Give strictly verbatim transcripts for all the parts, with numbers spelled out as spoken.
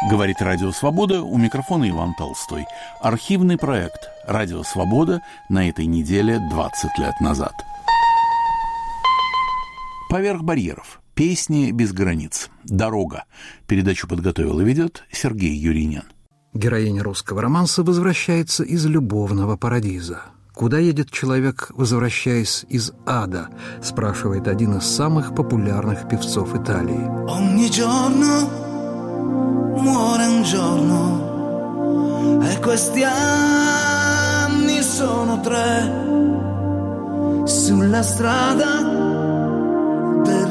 Говорит Радио Свобода, у микрофона Иван Толстой. Архивный проект «Радио Свобода» на этой неделе двадцать лет назад. «Поверх барьеров. Песни без границ. Дорога». Передачу подготовил и ведет Сергей Юринин. Героиня русского романса возвращается из любовного парадиза. «Куда едет человек, возвращаясь из ада?» – спрашивает один из самых популярных певцов Италии. Ogni giorno muore un giorno e questi anni sono tre sulla strada del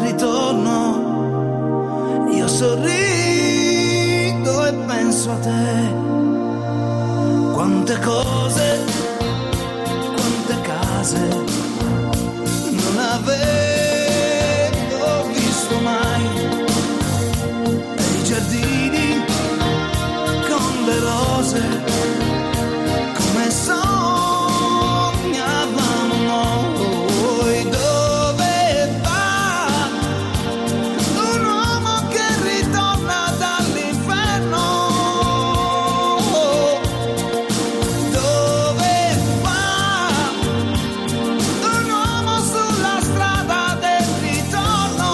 ritorno io sorrido e penso a te quante cose quante case non avevo visto mai e i giardini con le rose come sognavamo noi. Dove va un uomo che ritorna dall'inferno? Dove va un uomo sulla strada del ritorno?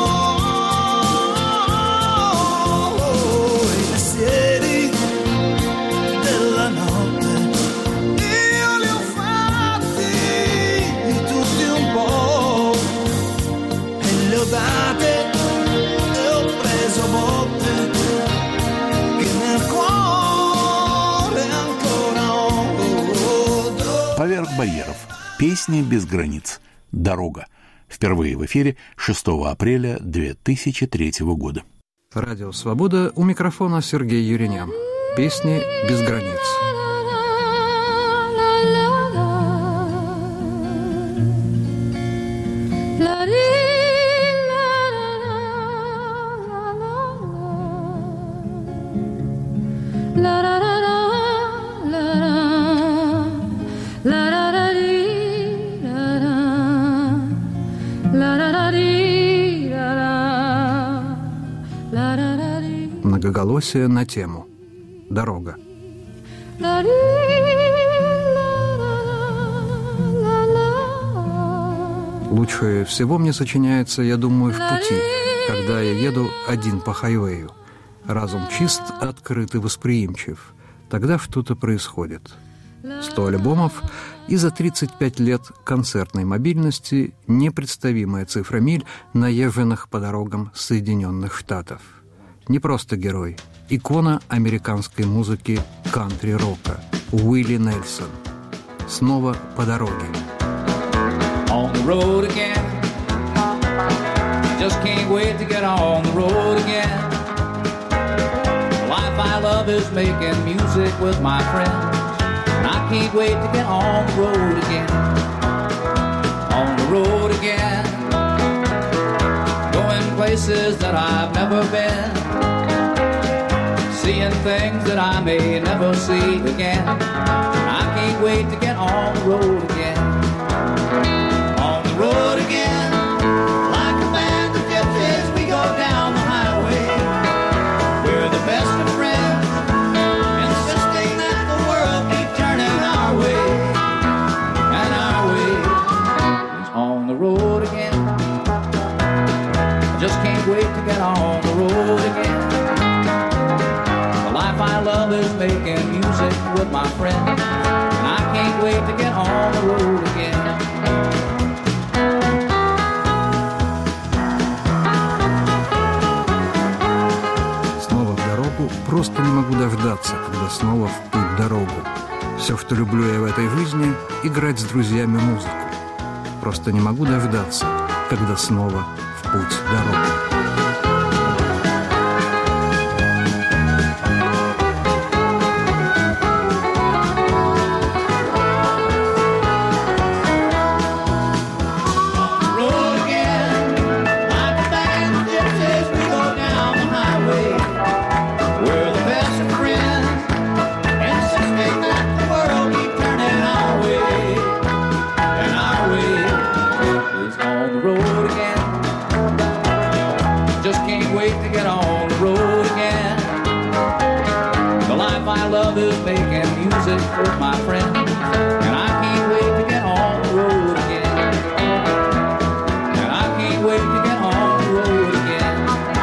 I mestieri della notte io li ho fatti tutti un po' e le ho date e ho preso botte che nel cuore ancora ho. «Поверх барьеров. Песни без границ. Дорога». Впервые в эфире шестого апреля две тысячи третьего года. Радио «Свобода», у микрофона Сергей Юринян. Песни без границ. Многоголосие на тему «Дорога». Лучше всего мне сочиняется, я думаю, в пути, когда я еду один по хайвею. Разум чист, открыт и восприимчив. Тогда что-то происходит. Сто альбомов и за тридцать пять лет концертной мобильности непредставимая цифра миль, наезженных по дорогам Соединенных Штатов. Не просто герой, икона американской музыки кантри-рока Уилли Нельсон. Снова по дороге. On the road again. Just can't wait to get on the road again. The life I love is making music with my friends. And I can't wait to get on the road again. On the road again. Going places that I've never been. Seeing things that I may never see again. And I can't wait to get on the road again. On the road again, like a band of gypsies, we go down the highway. We're the best of friends, insisting that the world keep turning our way. And our way is on the road again. I just can't wait to get on the road again. The life I love is making music with my friends. And I can't wait to get on the road again. Просто не могу дождаться, когда снова в путь дорогу. Все, что люблю я в этой жизни, играть с друзьями музыку. Просто не могу дождаться, когда снова в путь дорогу. Just can't wait to get on the road again. sit with my friend, and I can't wait to get on the road again. And I can't wait to get on the road again.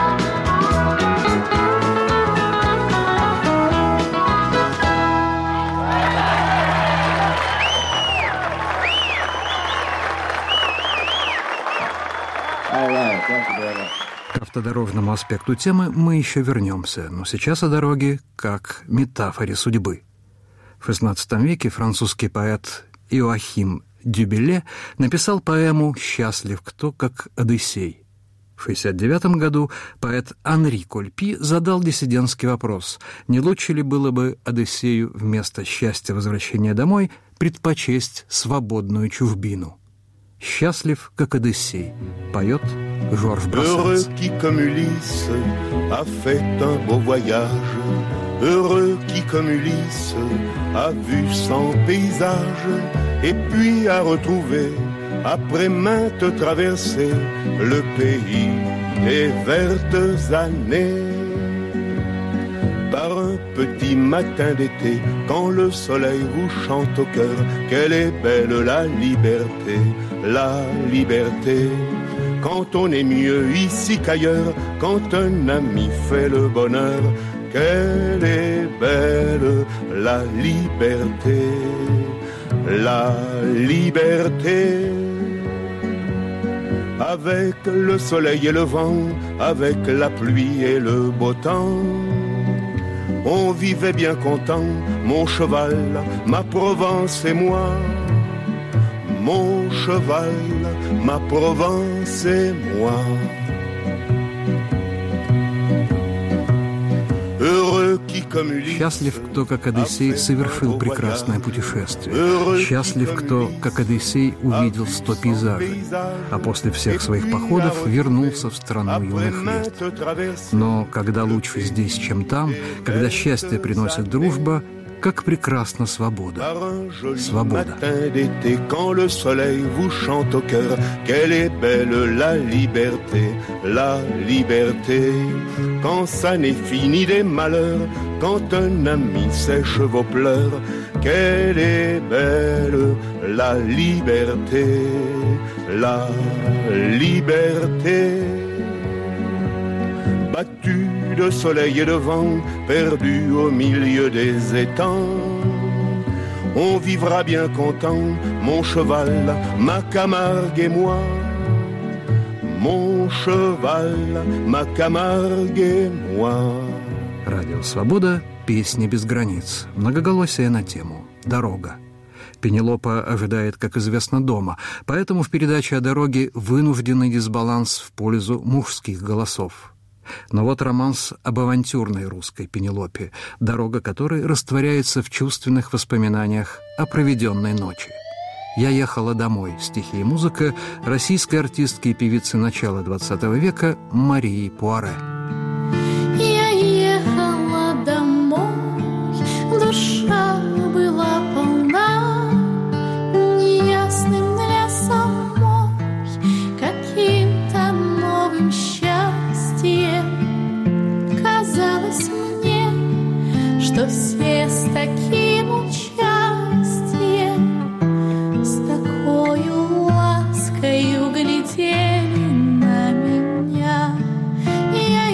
All right, thank you very much. К автодорожному аспекту темы мы еще вернемся, но сейчас о дороге как метафоре судьбы. В шестнадцатом веке французский поэт Иоахим Дюбеле написал поэму «Счастлив кто, как Одиссей». В шестьдесят девятом году поэт Анри Кольпи задал диссидентский вопрос: не лучше ли было бы Одиссею вместо счастья возвращения домой предпочесть свободную чужбину? «Счастлив, как Одиссей» поет Жорж Heureux Брассенс. qui, comme Ulysse, a fait un beau voyage. Heureux qui, comme Ulysse, a vu cent paysages. Et puis a retrouvé, après maintes traversées, le pays des vertes années. Par un petit matin d'été, quand le soleil vous chante au cœur, quelle est belle la liberté, la liberté. Quand on est mieux ici qu'ailleurs, quand un ami fait le bonheur, quelle est belle la liberté, la liberté. Avec le soleil et le vent, avec la pluie et le beau temps, on vivait bien content, mon cheval, ma Provence et moi. Mon cheval, ma Provence et moi. Heureux qui, comme Ulysse, Счастлив, кто, как Одиссей, совершил прекрасное путешествие. Счастлив, кто, как Одиссей, увидел сто пейзажей, а после всех своих походов вернулся в страну юных лет. Но когда лучше здесь, чем там, когда счастье приносит дружба, как прекрасна свобода. Свобода. Quand le soleil vous chante au cœur, quelle est belle la liberté, la liberté. Quand ça n'est fini des malheurs, quand un ami sèche vos pleurs, quelle est belle la liberté, la liberté. Battu de soleil et de vent, perdu au milieu des étangs, on vivra bien content, mon cheval, ma Camargue et moi. Mon cheval, ma Camargue et moi. Радио «Свобода», песни без границ, многоголосие на тему «Дорога». Пенелопа ожидает, как известно, дома, поэтому в передаче о дороге вынужденный дисбаланс в пользу мужских голосов. Но вот романс об авантюрной русской Пенелопе, дорога которой растворяется в чувственных воспоминаниях о проведенной ночи. «Я ехала домой» — стихи и музыка российской артистки и певицы начала двадцатого века Марии Пуаре. Я ехала домой, душа была полна неясным для самой каким-то новым счастьем. Казалось мне, что все с таким участием, с такою ласкою глядели на меня. Я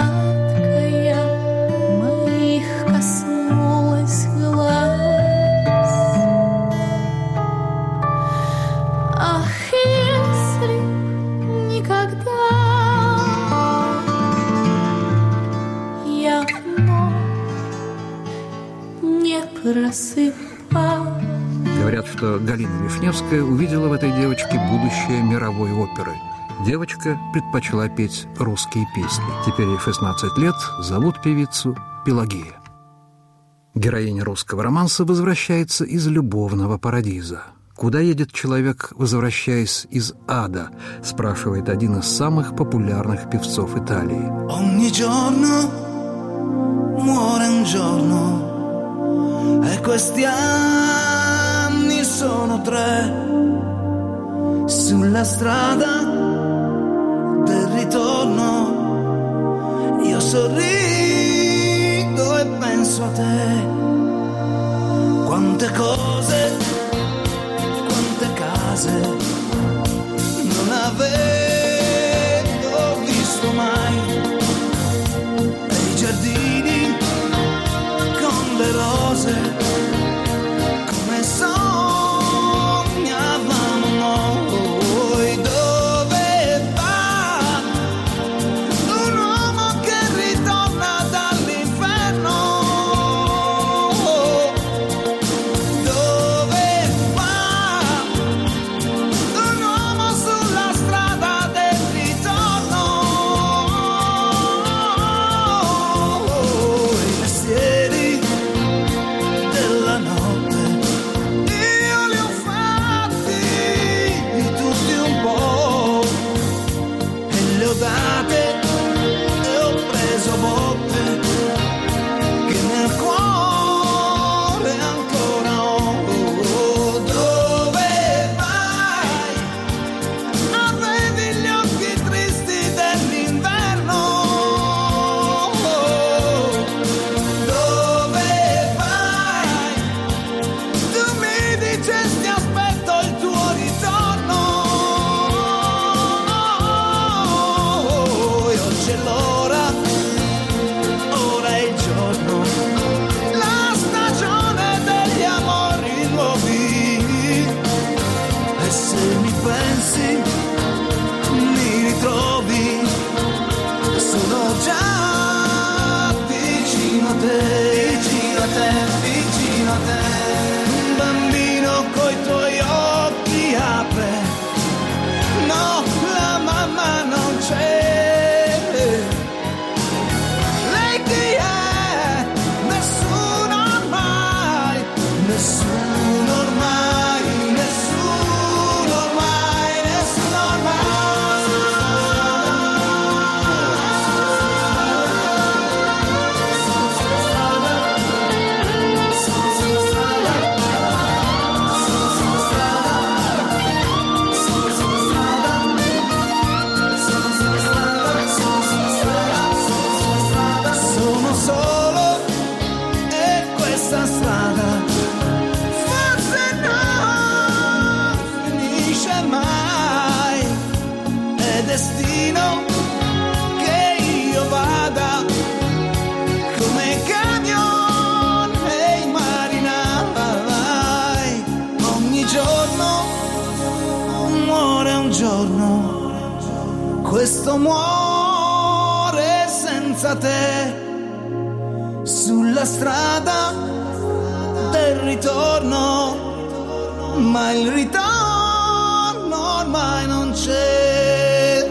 сладкая моих коснулась глаз. Ах, если никогда я вновь не просыпалась. Говорят, что Галина Вишневская увидела в этой девочке будущее мировой оперы. Девочка предпочла петь русские песни. Теперь ей шестнадцать лет, зовут певицу Пелагея. Героиня русского романса возвращается из любовного парадиза. «Куда едет человек, возвращаясь из ада?» – спрашивает один из самых популярных певцов Италии. Ogni giorno muore un giorno e questi anni sono tre sulla strada del ritorno. Io sorrido e penso a te. Quante cose, quante case non avevo visto mai. E i giardini con le rose come sognavamo noi. Dove va un uomo che ritorna dall'inferno? Dove va un uomo sulla strada del ritorno? I mestieri della notte io li ho fatti di tutti un po' e le ho date e ho preso botte che nel cuore ancora ho. Dove vai? Avevi gli occhi tristi dell'inverno. Dove vai? Tu mi dicesti aspetto il tuo ritorno. E oggi è l'ora, ora è il giorno, la stagione degli amori nuovi. E se mi pensi, mi ritrovi, sono già vicino a te, vicino a te, vicino a te. Un bambino coi tuoi occhi apre, no, la mamma non c'è. Lei chi è? Nessuno ormai, nessuno ormai, nessuno ormai, nessuno sono solo e questa strada forse non finisce mai. È destino che io vada come camion e i marinai. Ogni giorno muore un giorno, questo muore senza te. Sulla strada del ritorno, ma il ritorno ormai non c'è.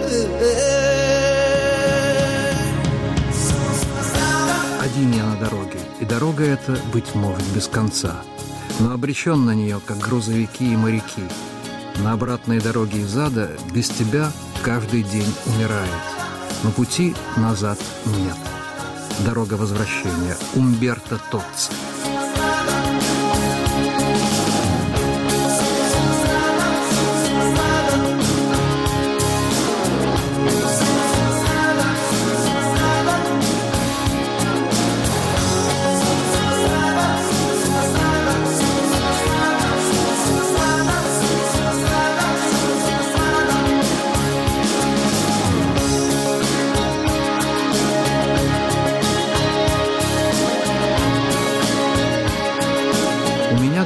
Один я на дороге, и дорога эта, быть может, без конца, но обречен на нее, как грузовики и моряки. На обратной дороге из ада без тебя каждый день умирает, но пути назад нет. Дорога возвращения. Умберто Тоцци.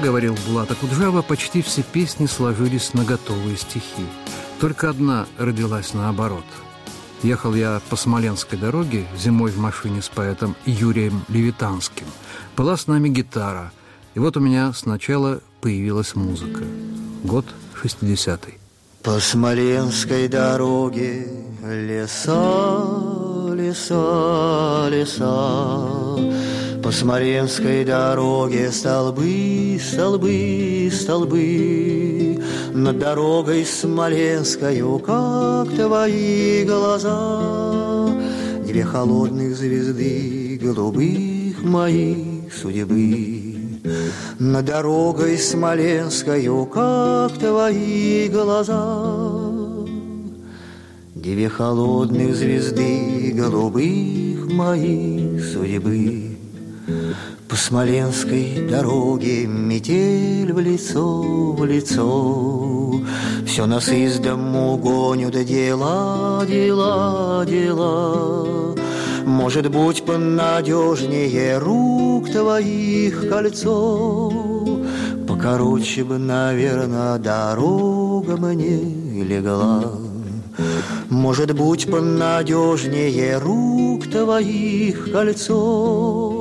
говорил Булат Акуджава, почти все песни сложились на готовые стихи. Только одна родилась наоборот. Ехал я по Смоленской дороге зимой в машине с поэтом Юрием Левитанским. Была с нами гитара. И вот у меня сначала появилась музыка. Год шестидесятый. По Смоленской дороге леса, леса, леса. По Смоленской дороге столбы, столбы, столбы. Над дорогой Смоленскою, как твои глаза, две холодных звезды голубых моих судьбы. Над дорогой Смоленскою, как твои глаза, две холодных звезды голубых моих судьбы. По Смоленской дороге метель в лицо, в лицо. Все нас из дому гонят, дела, дела, дела. Может быть, понадежнее рук твоих кольцо. Покороче бы, наверное, дорога мне легла. Может быть, понадежнее рук твоих кольцо.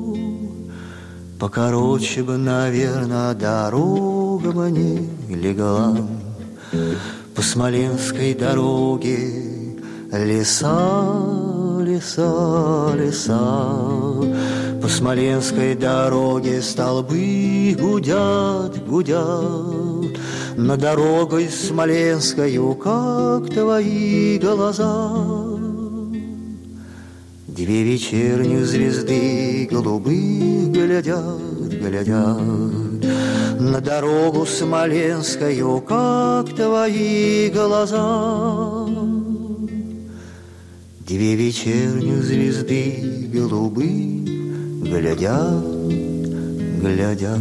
Покороче бы, наверное, дорога мне легла. По Смоленской дороге леса, леса, леса. По Смоленской дороге столбы гудят, гудят. Над дорогой Смоленскою, как твои глаза, две вечерних звезды голубых глядят, глядят. На дорогу Смоленскую, как твои глаза, две вечерних звезды голубых глядят, глядят.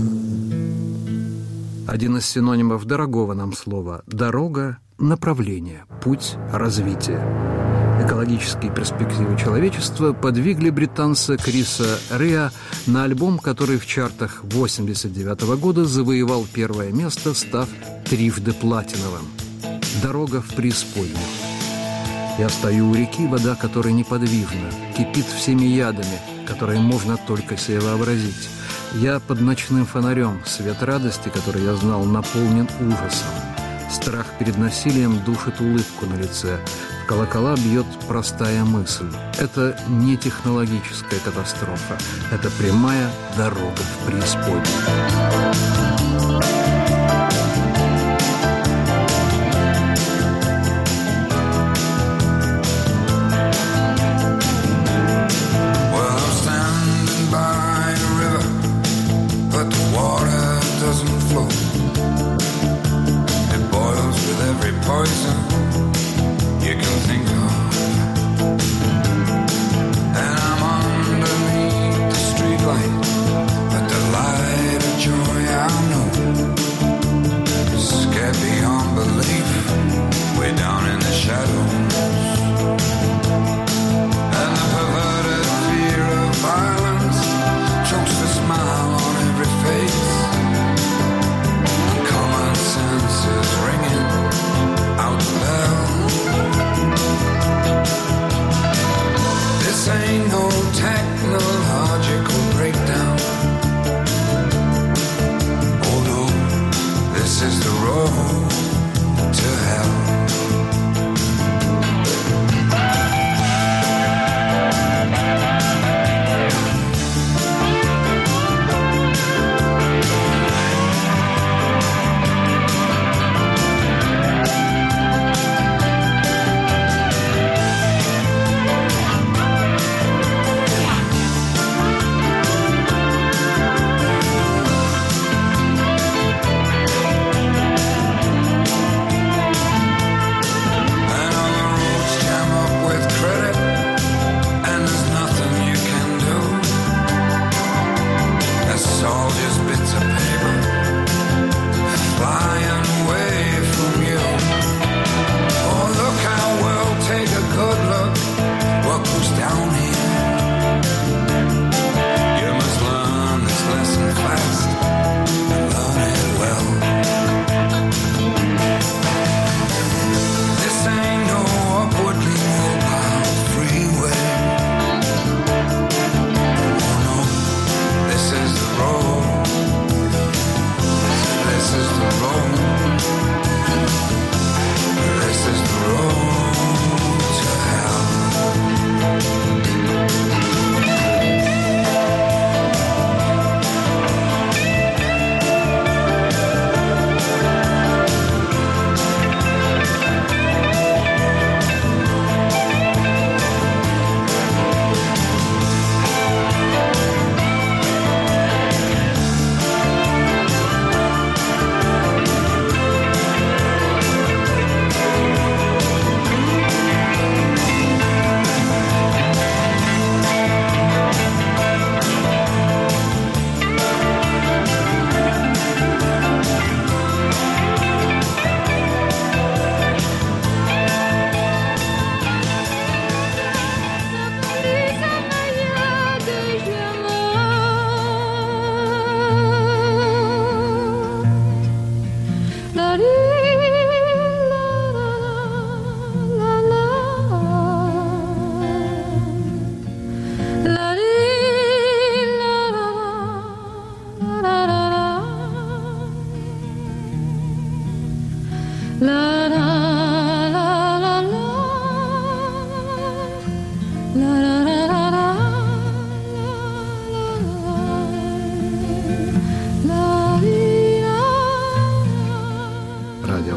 Один из синонимов дорогого нам слова «дорога» — направление, путь, развитие. Экологические перспективы человечества подвигли британца Криса Риа на альбом, который в чартах восемьдесят девятого года завоевал первое место, став трижды платиновым. «Дорога в преисподнюю». Я стою у реки, вода которой неподвижна, кипит всеми ядами, которые можно только себе вообразить. Я под ночным фонарем, свет радости, который я знал, наполнен ужасом. Страх перед насилием душит улыбку на лице. В колокола бьет простая мысль. Это не технологическая катастрофа. Это прямая дорога в преисподнюю. Poison you can think of, and I'm underneath the streetlight, but the light of joy I know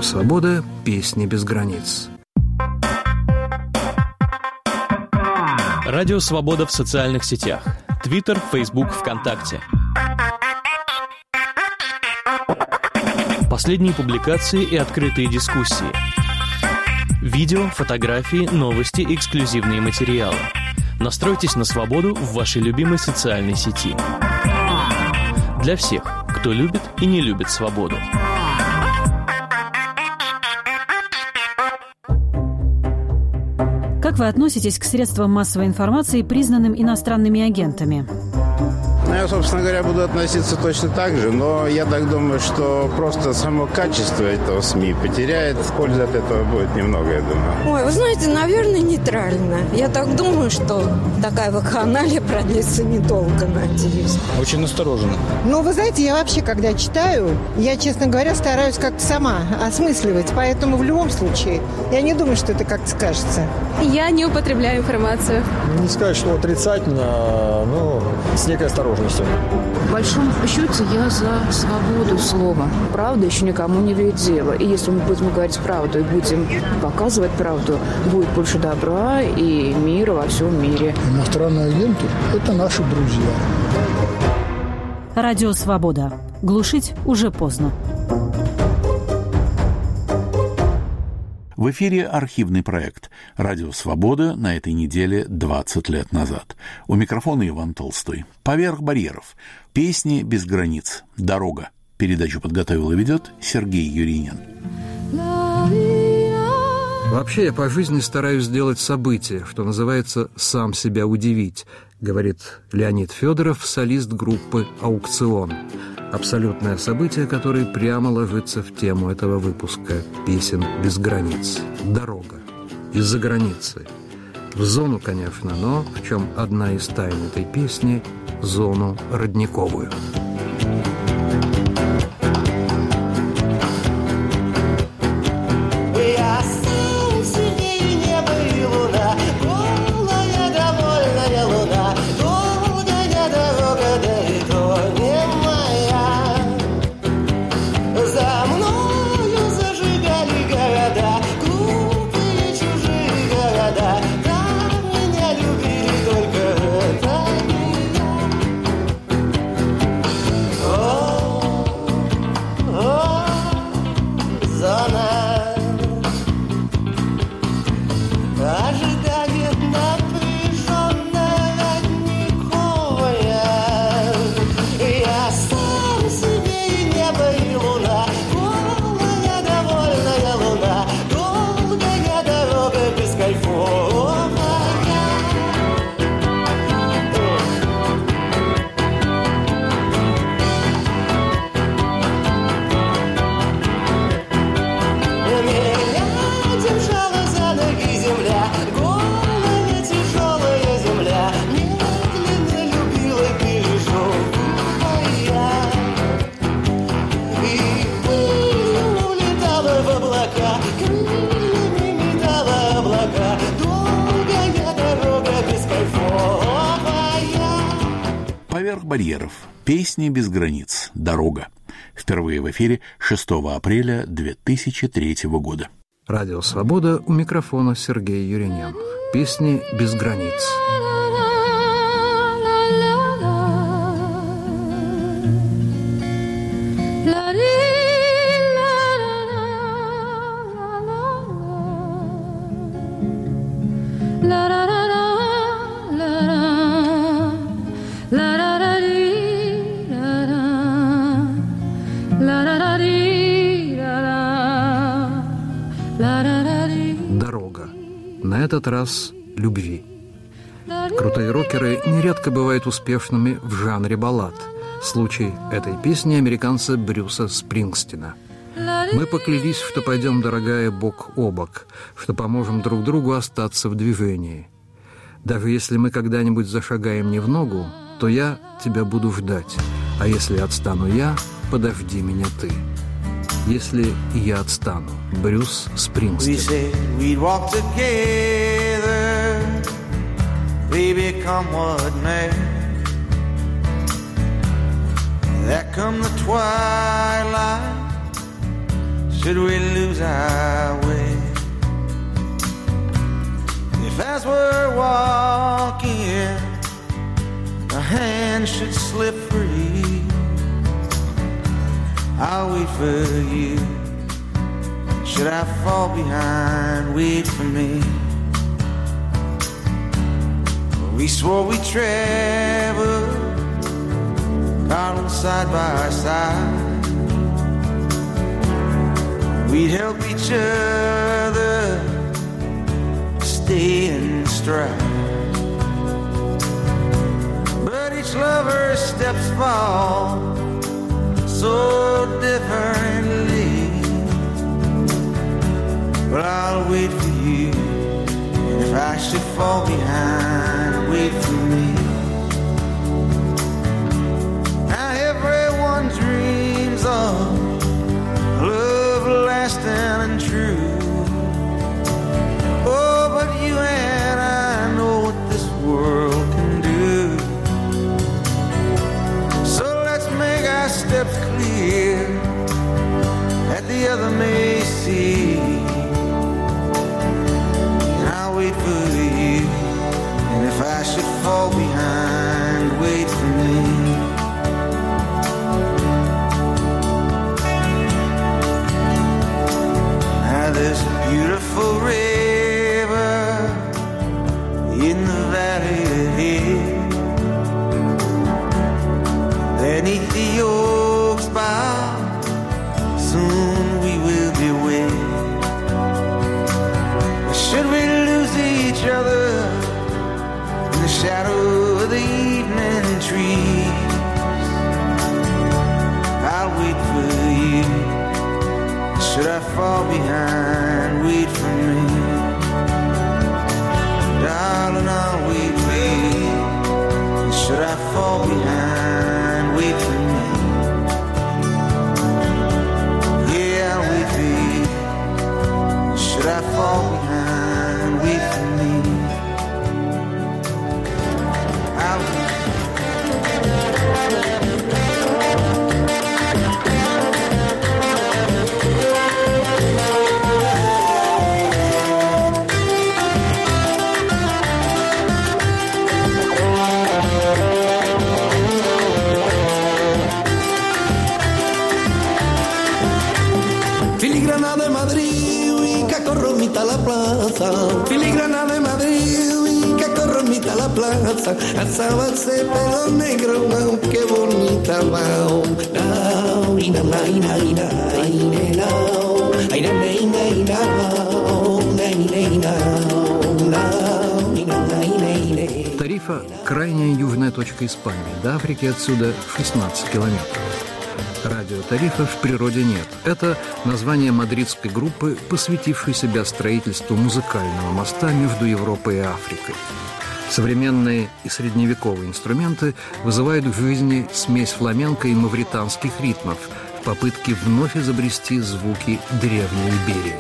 «Свобода. Песни без границ». Радио «Свобода» в социальных сетях. Твиттер, Фейсбук, ВКонтакте. Последние публикации и открытые дискуссии. Видео, фотографии, новости, эксклюзивные материалы. Настройтесь на свободу в вашей любимой социальной сети. Для всех, кто любит и не любит свободу. Как вы относитесь к средствам массовой информации, признанным иностранными агентами? Ну, я, собственно говоря, буду относиться точно так же, но я так думаю, что просто само качество этого СМИ потеряет. Пользы от этого будет немного, я думаю. Ой, вы знаете, наверное, нейтрально. Я так думаю, что такая вакханалия продлится недолго, надеюсь. Очень настороженно. Ну, вы знаете, я вообще, когда читаю, я, честно говоря, стараюсь как-то сама осмысливать, поэтому в любом случае я не думаю, что это как-то скажется. Я не употребляю информацию. Не сказать, что отрицательно, но с некой осторожностью. В большом счете я за свободу слова. Правда еще никому не вредила. И если мы будем говорить правду и будем показывать правду, будет больше добра и мира во всем мире. Иностранные агенты – это наши друзья. Радио «Свобода». Глушить уже поздно. В эфире архивный проект «Радио Свобода» на этой неделе двадцать лет назад. У микрофона Иван Толстой. «Поверх барьеров. Песни без границ. Дорога». Передачу подготовил и ведет Сергей Юринин. Вообще я по жизни стараюсь сделать событие, что называется «сам себя удивить», говорит Леонид Федоров, солист группы «Аукцион». Абсолютное событие, которое прямо ложится в тему этого выпуска «Песен без границ». Дорога. Из-за границы. В зону, конечно, но в чем одна из тайн этой песни – зону родниковую. «Поверх барьеров. Песни без границ. Дорога». Впервые в эфире шестого апреля две тысячи третьего года. Радио «Свобода», у микрофона Сергей Юринин. Песни без границ. Дорога. На этот раз любви. Крутые рокеры нередко бывают успешными в жанре баллад. Случай этой песни американца Брюса Спрингстина. Мы поклялись, что пойдем, дорогая, бок о бок, что поможем друг другу остаться в движении. Даже если мы когда-нибудь зашагаем не в ногу, то я тебя буду ждать, а если отстану я, подожди меня ты. Если я отстану. Брюс Спрингстин. Baby, come what may. There come the twilight, should we lose our way. If as we're walking a hand should slip free, I'll wait for you. Should I fall behind, wait for me. We swore we'd travel, darling, side by side. We'd help each other stay in stride. But each lover's steps fall so differently. But I'll wait for you, and if I should fall behind, wait for me. Now everyone dreams of love lasting and true. Oh, but you and I know what this world can do. So let's make our steps clear that the other may see. And I'll wait for you, and if I should fall behind, wait for me. There's a beautiful river in the valley ahead. Beneath the oaks bough, soon we will be wed. Should we lose each other in the shadow of the evening trees, I'll wait for you. Should I fall behind, wait for me. Darling, I'll wait for you. Should I fall behind, wait for me. Yeah, I'll wait for you. Should I fall behind, wait for me. I'll wait for you. Filigrana de Madrid, que corromita la plaza. Filigrana de Madrid, que corromita la plaza. Alzaba ese pelo negro, wow, qué bonita, wow. Now, ina, na, ina, ina, ina, ina, ina, ina, ina, Тарифа – крайняя южная точка Испании. До Африки отсюда шестнадцать километров. Радио Тарифа в природе нет. Это название мадридской группы, посвятившей себя строительству музыкального моста между Европой и Африкой. Современные и средневековые инструменты вызывают в жизни смесь фламенко и мавританских ритмов в попытке вновь изобрести звуки древней Иберии.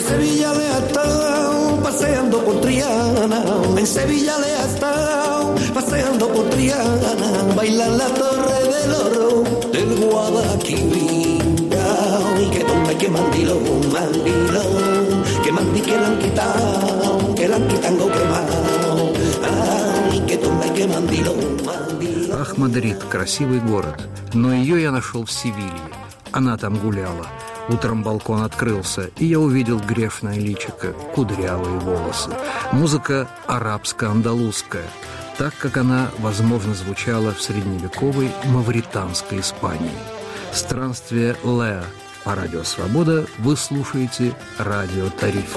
Paseando por Triana, en Sevilla le ha estado paseando por Triana, baila la torre del oro del Guadalquivir. Y que tumba y que mandilón, mandilón, que mandi que la han quitado, que la han quitado quemado. Ay, que tumba y que mandilón, mandilón. Ах, Мадрид, красивый город, но ее я нашел в Севилье. Она там гуляла. Утром балкон открылся, и я увидел грешное личико, кудрявые волосы. Музыка арабско-андалузская, так как она, возможно, звучала в средневековой мавританской Испании. Странствие Леа. По радио «Свобода» вы слушаете радио Тарифа.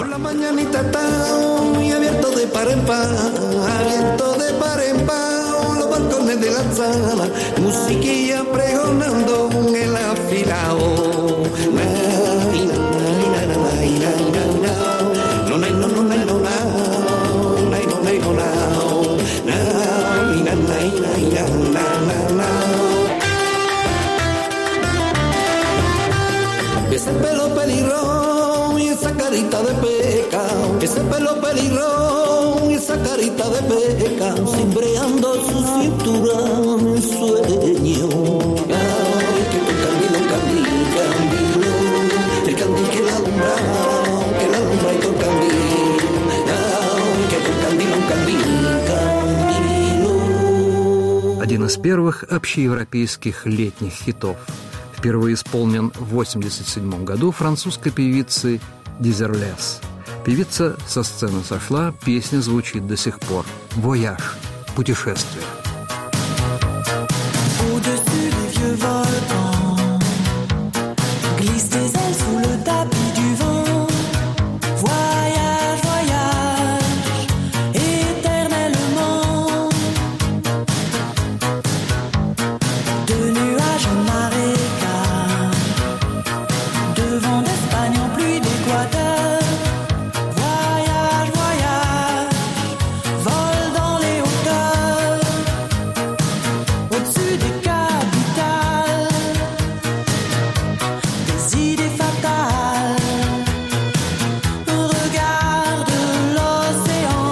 Balcones de la sala, musiquilla pregonando el afilao. No, no, no, no, no, no, no, ese pelo pelirrón y esa carita de pecado, ese pelo pelirrón y esa carita de pecado, cimbreando su cintura en sueño. Ay, que tu candilo, candilo, candilo, el candil que Один из первых общеевропейских летних хитов. Впервые исполнен в восемьдесят седьмом году французской певицей Дизерлес. Певица со сцены сошла, песня звучит до сих пор. «Voyage» – «Путешествие». Au-dessus des vieux volcans glissent des ailes sous le tapis du vent. Voyage, voyage, éternellement. De nuages en marécage, de vent d'Espagne en pluie d'Équateur. Voyage, voyage, vol dans les hauteurs. Au-dessus des capitales, des idées fatales. Regarde l'océan.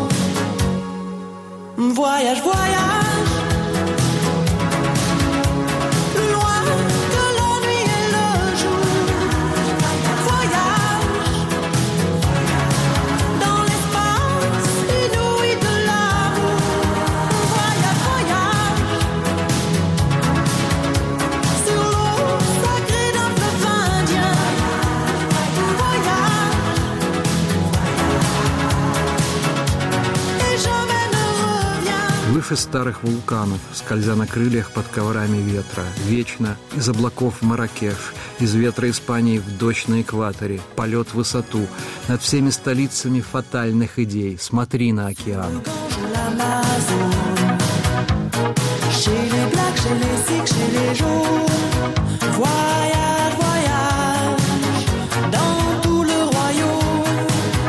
Voyage, voyage, plus loin que la nuit et le jour. Voyage dans l'espace inouï de l'amour. Voyage, voyage sur l'eau sacrée d'un fleuve indien. Voyage et jamais ne reviens. Выше старых вулканов, скользя на крыльях под коврами ветра, вечно из облаков в Марракеш, из ветра Испании в дождь на экваторе, полет в высоту, над всеми столицами фатальных идей. Смотри на океан. L'Amazone, chez les blacks, chez les sikhs, chez les jaunes. Voyage, voyage, dans tout le royaume.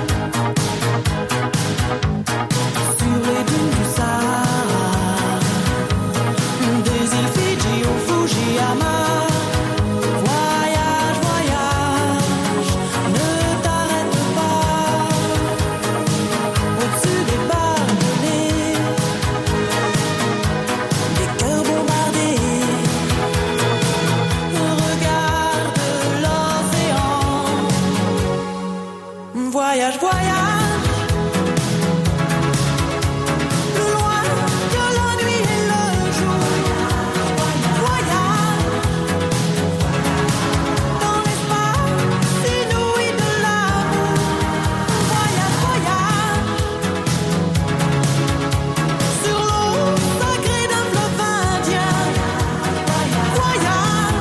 Sur les dunes du Sahara, des îles Fidji au Fujiyama. Voyage, voyage, ne t'arrête pas. Au-dessus des barbelés, des cœurs bombardés. Regarde l'océan. Voyage, voyage, plus loin que la nuit et le jour. Voyage dans l'espace inouï de l'amour. Voyage, voyage sur l'eau sacrée d'un fleuve indien. Voyage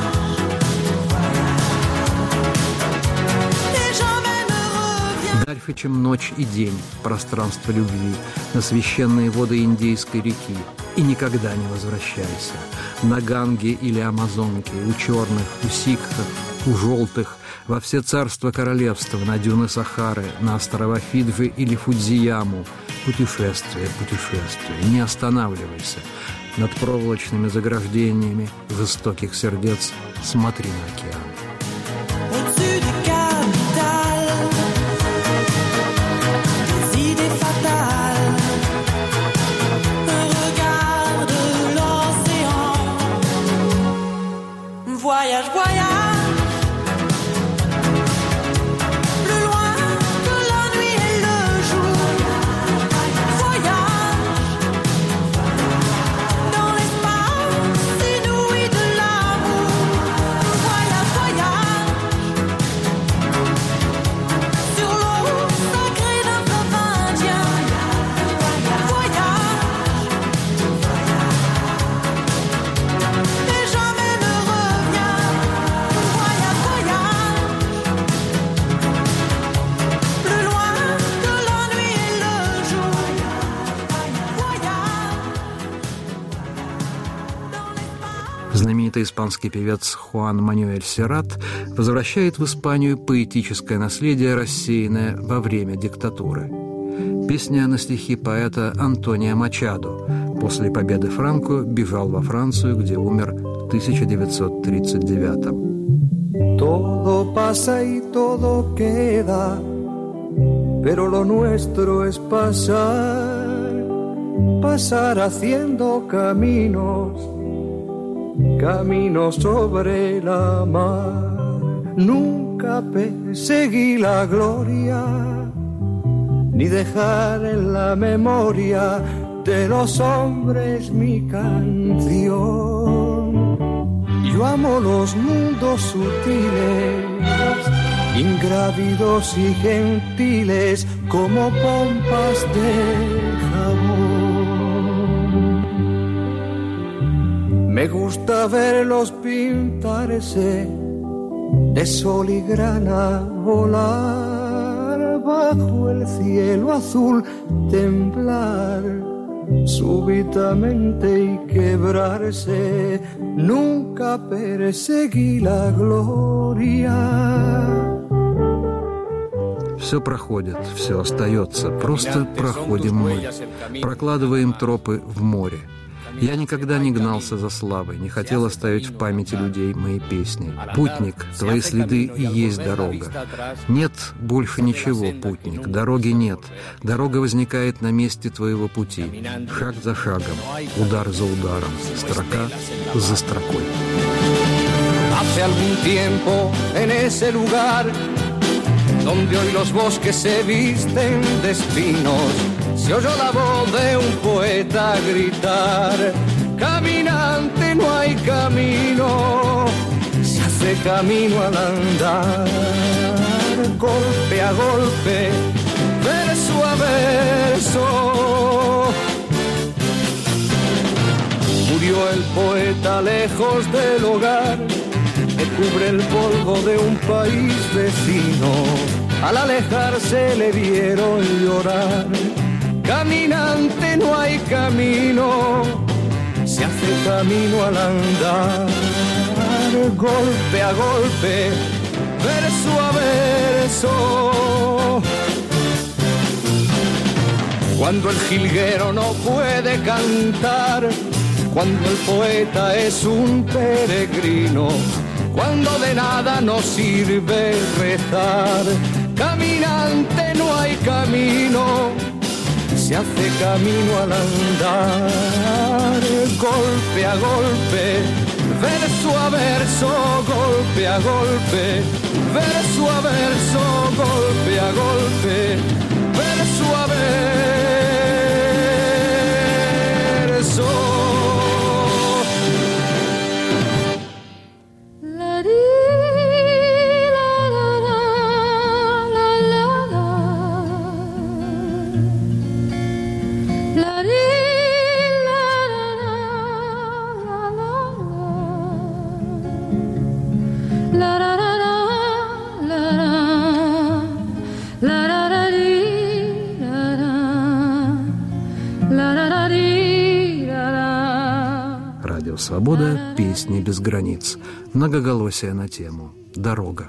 et jamais ne reviens. Дальше, чем ночь и день, пространство любви, на священные воды Индийской реки. И никогда не возвращайся. На Ганге или Амазонке, у черных, у сикхов, у желтых, во все царства королевства, на дюны Сахары, на острова Фиджи или Фудзияму. Путешествие, путешествие, не останавливайся. Над проволочными заграждениями жестоких сердец смотри на океан. Au-dessus des capitales, des idées fatales. Regarde l'océan. Voyage, voyage, plus loin que la nuit et le jour. Voyage dans l'espace inouï de l'amour. Voyage, voyage sur l'eau sacrée d'un fleuve indien. Voyage et jamais ne reviens. Voyage, voyage plus loin que la nuit et le jour. Знаменитый испанский певец Хуан Мануэль Серрат возвращает в Испанию поэтическое наследие, рассеянное во время диктатуры. Песня на стихи поэта Антонио Мачадо. После победы Франко бежал во Францию, где умер в тысяча девятьсот тридцать девятом. Todo pasa y todo queda, pero lo nuestro es pasar, pasar haciendo caminos, caminos sobre la mar. Nunca perseguí la gloria, ni dejar en la memoria de los hombres mi canción. Yo amo los mundos sutiles, ingrávidos y gentiles como pompas de jabón. Me gusta verlos pintarse de sol y grana, volar bajo el cielo azul, temblar súbitamente y quebrarse. Nunca perseguí la gloria. Все проходит, все остается, просто проходим мы, прокладываем тропы в море. Я никогда не гнался за славой, не хотел оставить в памяти людей мои песни. Путник, твои следы и есть дорога. Нет больше ничего, путник, дороги нет. Дорога возникает на месте твоего пути, шаг за шагом, удар за ударом, строка за строкой. Hace algún tiempo en ese lugar donde hoy los bosques se visten de espinos, se oyó la voz de un poeta gritar: caminante, no hay camino, se hace camino al andar, golpe a golpe, verso a verso. Murió el poeta lejos del hogar que cubre el polvo de un país vecino. Al alejarse le vieron llorar. Caminante, no hay camino, se hace camino al andar, golpe a golpe, verso a verso. Cuando el jilguero no puede cantar, cuando el poeta es un peregrino, cuando de nada nos sirve rezar, caminante, no hay camino, se hace camino al andar, golpe a golpe, verso a verso, golpe a golpe, verso a verso, golpe a golpe, verso a verso. Свобода, песни без границ, многоголосие на тему «Дорога».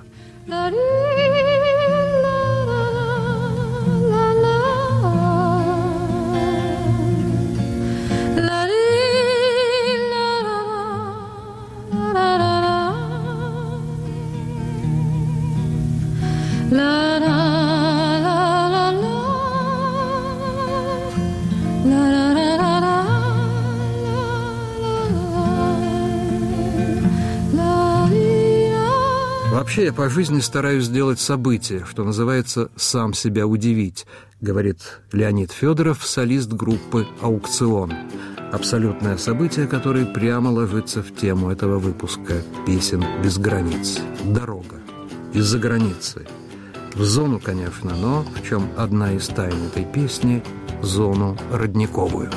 Вообще, я по жизни стараюсь сделать событие, что называется «сам себя удивить», говорит Леонид Федоров, солист группы «Аукцион». Абсолютное событие, которое прямо ложится в тему этого выпуска «Песен без границ». Дорога. Из-за границы. В зону, конечно, но в чем одна из тайн этой песни – зону родниковую.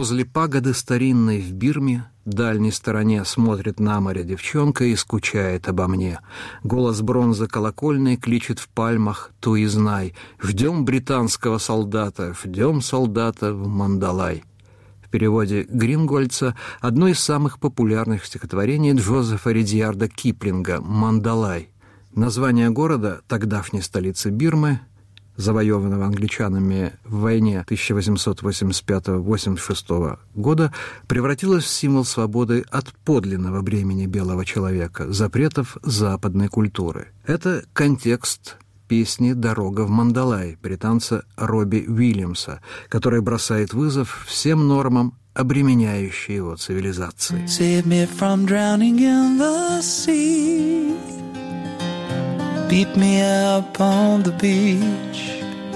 Возле пагоды старинной в Бирме, дальней стороне, смотрит на море девчонка и скучает обо мне. Голос бронзы колокольной кличет в пальмах, туй и знай. Ждем британского солдата, ждем солдата в Мандалай. В переводе Грингольца одно из самых популярных стихотворений Джозефа Ридьярда Киплинга «Мандалай». Название города, тогдашней столицы Бирмы, завоеванного англичанами в войне тысяча восемьсот восемьдесят пятого — восемьдесят шестого года, превратилось в символ свободы от подлинного бремени белого человека, запретов западной культуры. Это контекст песни «Дорога в Мандалай» британца Робби Уильямса, который бросает вызов всем нормам, обременяющей его цивилизации. Save me from drowning in the sea. Beat me up on the beach.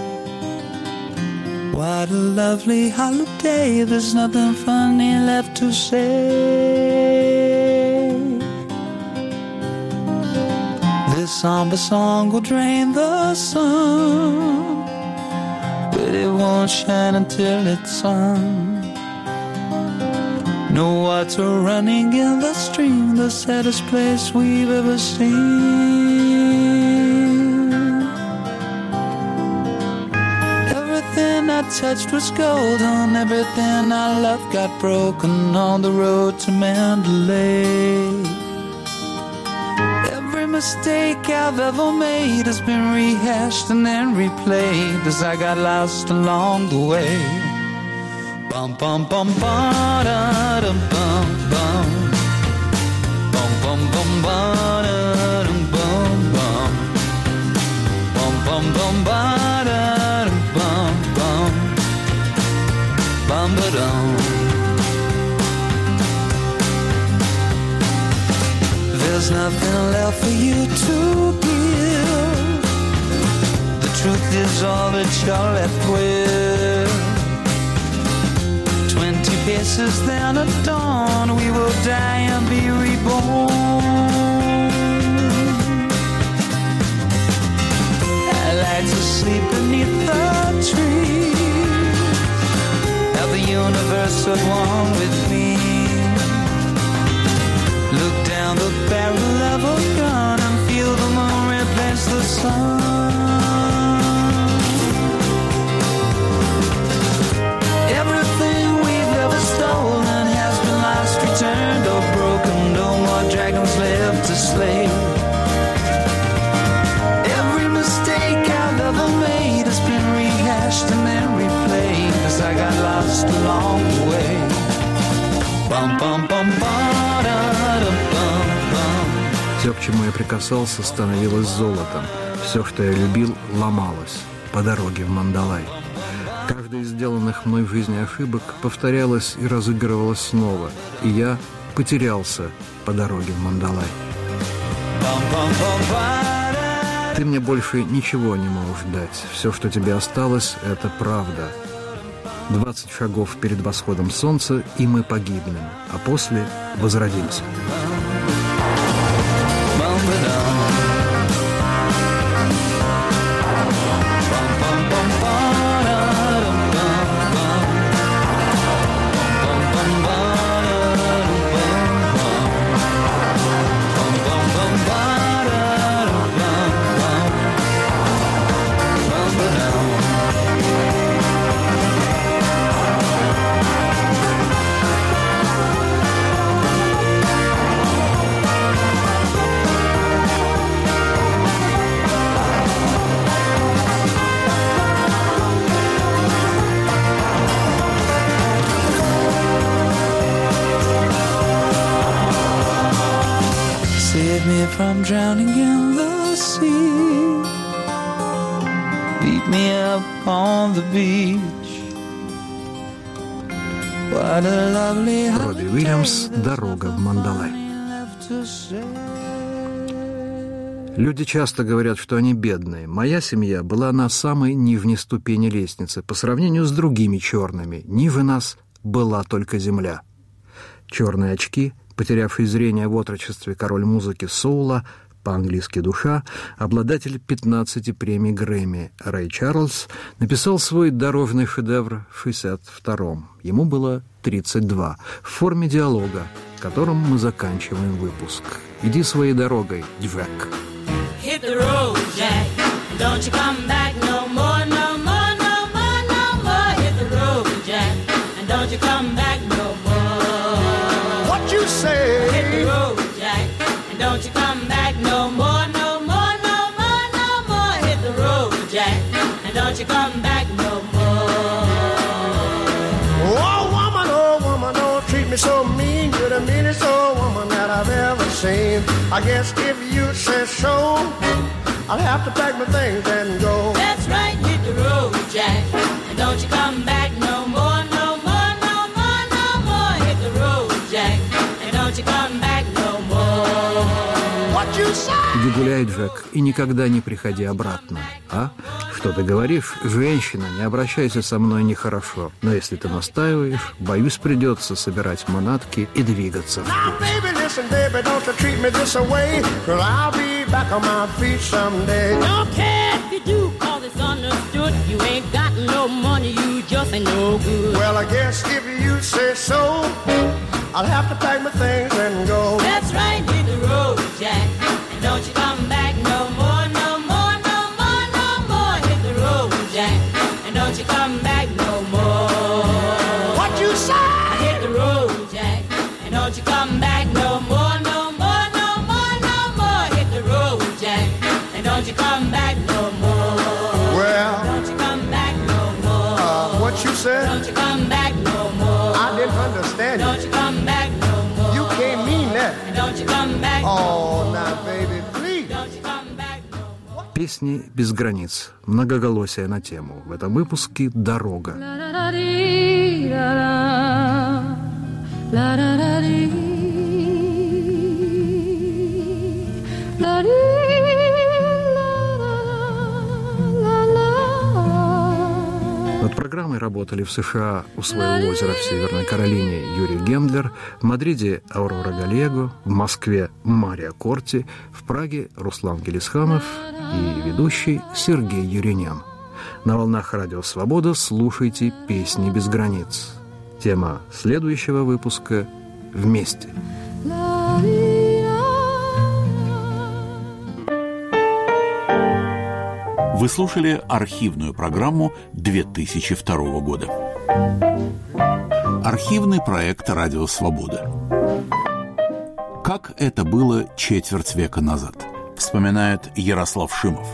What a lovely holiday. There's nothing funny left to say. This somber song will drain the sun, but it won't shine until it's sung. No water running in the stream, the saddest place we've ever seen. Everything I touched was golden, everything I loved got broken on the road to Mandalay. Every mistake I've ever made has been rehashed and then replayed as I got lost along the way. Bum bum bum ba da dum bum bum bum bum bum ba da dum bum bum bum bum bum ba da dum bum bum bum ba dum. There's nothing left for you to give. The truth is all that you're left with. Twenty paces then at dawn, we will die and be reborn. I like to sleep beneath the trees, have the universe at one with me. Look down the barrel of a gun and feel the moon replace the sun. Everything we've ever stolen has been lost, returned, or broken. No more dragons left to slay. Every mistake I've ever made has been rehashed and then replayed as I got lost along the way. Bum bum bum ba da dum bum bum. Все, к чему я прикасался, становилось золотом. Все, что я любил, ломалось по дороге в Мандалай. Каждая из сделанных мной в жизни ошибок повторялась и разыгрывалась снова, и я потерялся по дороге в Мандалай. Ты мне больше ничего не можешь дать. Все, что тебе осталось, — это правда. Двадцать шагов перед восходом солнца, и мы погибнем, а после возродимся. From drowning in the sea, beat me up on the beach. What a lovely Робби Уильямс «Дорога в Мандалай». Люди часто говорят, что они бедные. Моя семья была на самой нижней ступени лестницы. По сравнению с другими черными, ниже нас была только земля. Черные очки, потерявший зрение в отрочестве король музыки соула, по-английски «душа», обладатель пятнадцати премий Грэмми Рэй Чарльз написал свой дорожный шедевр в шестьдесят втором. Ему было тридцать два, в форме диалога, которым мы заканчиваем выпуск. «Иди своей дорогой, Джек». Hit the road, Jack. Don't you come back no more, no more, no more, no more. Hit the road, Jack. And don't you come back no more. What you say? Hit the road, Jack. And don't you come back no more, no more, no more, no more. Hit the road, Jack. And don't you come back no more. Oh, woman, oh, woman, don't treat me so mean. You're the meanest old woman that I've ever seen. I guess if you say so, I'll have to pack my things and go. That's right, hit the road, Jack. And don't you come back no more, no more, no more, no more. Hit the road, Jack. And don't you come back no more. What you say? «Иди гуляй, Джек, и никогда не приходи обратно». А? Что ты говоришь? Женщина, не обращайся со мной нехорошо. Но если ты настаиваешь, боюсь, придется собирать манатки и двигаться. Now, baby, listen, baby, don't you treat me this away, 'cause I'll be back on my feet someday. Don't care if you do, 'cause it's understood. You ain't got no money, you just ain't no good. Well, I guess if you say so, I'll have to pack my things and go. That's right, hit the road, Jack. And don't you come back no more, no more, no more, no more. Hit the road, Jack. And don't you come back no more. What you say? Hit the road, Jack. And don't you come back no more, no more, no more, no more. Hit the road, Jack. And don't you come back no more. Well, don't you come back no more. Uh, what you said? Don't you come back no more. I didn't understand you. Don't you come back no more. You can't mean that. And don't you come back oh, no more. now, baby, please. Don't you come back no more. Песни без границ. Многоголосие на тему. В этом выпуске «Дорога». Над программой работали в США у своего озера в Северной Каролине Юрий Гендлер, в Мадриде Аурора Галего, в Москве Мария Корти, в Праге Руслан Гелисханов и ведущий Сергей Юринян. На волнах Радио Свобода слушайте «Песни без границ». Тема следующего выпуска «Вместе». Вы слушали архивную программу две тысячи второго года. Архивный проект «Радио Свобода». Как это было четверть века назад, вспоминает Ярослав Шимов.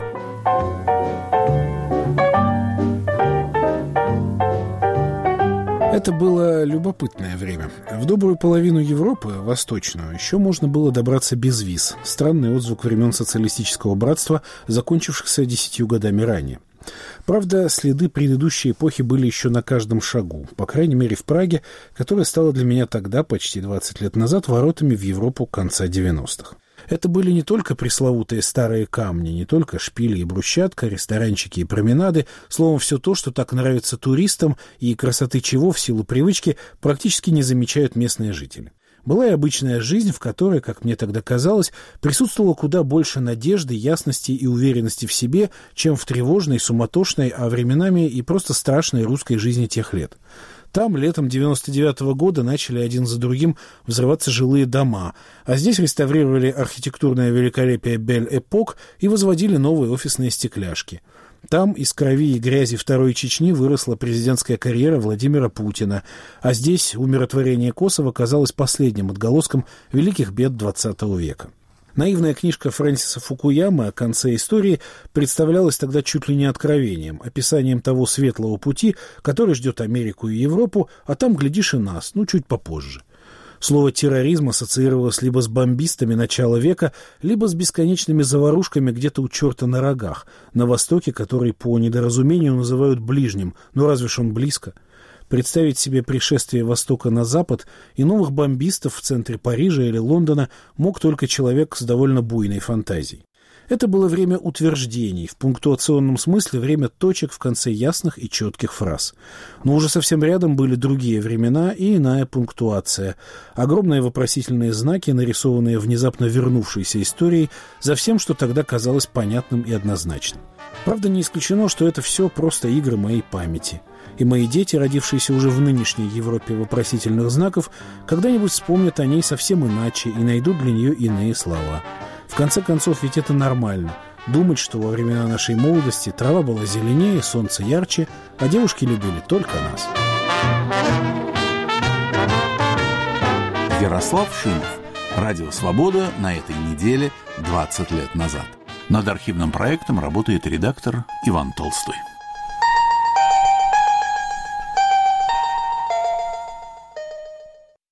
Это было любопытное время. В добрую половину Европы, восточную, еще можно было добраться без виз. Странный отзвук времен социалистического братства, закончившихся десятью годами ранее. Правда, следы предыдущей эпохи были еще на каждом шагу, по крайней мере в Праге, которая стала для меня тогда, почти двадцать лет назад, воротами в Европу конца девяностых. Это были не только пресловутые старые камни, не только шпили и брусчатка, ресторанчики и променады, словом, все то, что так нравится туристам и красоты чего в силу привычки практически не замечают местные жители. Была и обычная жизнь, в которой, как мне тогда казалось, присутствовало куда больше надежды, ясности и уверенности в себе, чем в тревожной, суматошной, а временами и просто страшной русской жизни тех лет. Там летом девяносто девятого года начали один за другим взрываться жилые дома, а здесь реставрировали архитектурное великолепие Бель-Эпок и возводили новые офисные стекляшки. Там из крови и грязи Второй Чечни выросла президентская карьера Владимира Путина, а здесь умиротворение Косово казалось последним отголоском великих бед двадцатого века. Наивная книжка Фрэнсиса Фукуямы о конце истории представлялась тогда чуть ли не откровением, описанием того светлого пути, который ждет Америку и Европу, а там, глядишь, и нас, ну, чуть попозже. Слово «терроризм» ассоциировалось либо с бомбистами начала века, либо с бесконечными заварушками где-то у черта на рогах, на Востоке, который по недоразумению называют ближним, но разве ж он близко? Представить себе пришествие Востока на Запад и новых бомбистов в центре Парижа или Лондона мог только человек с довольно буйной фантазией. Это было время утверждений, в пунктуационном смысле время точек в конце ясных и четких фраз. Но уже совсем рядом были другие времена и иная пунктуация. Огромные вопросительные знаки, нарисованные внезапно вернувшейся историей за всем, что тогда казалось понятным и однозначным. Правда, не исключено, что это все просто игры моей памяти. И мои дети, родившиеся уже в нынешней Европе вопросительных знаков, когда-нибудь вспомнят о ней совсем иначе и найдут для нее иные слова. В конце концов, ведь это нормально. Думать, что во времена нашей молодости трава была зеленее, солнце ярче, а девушки любили только нас. Ярослав Шимов. Радио «Свобода» на этой неделе двадцать лет назад. Над архивным проектом работает редактор Иван Толстой.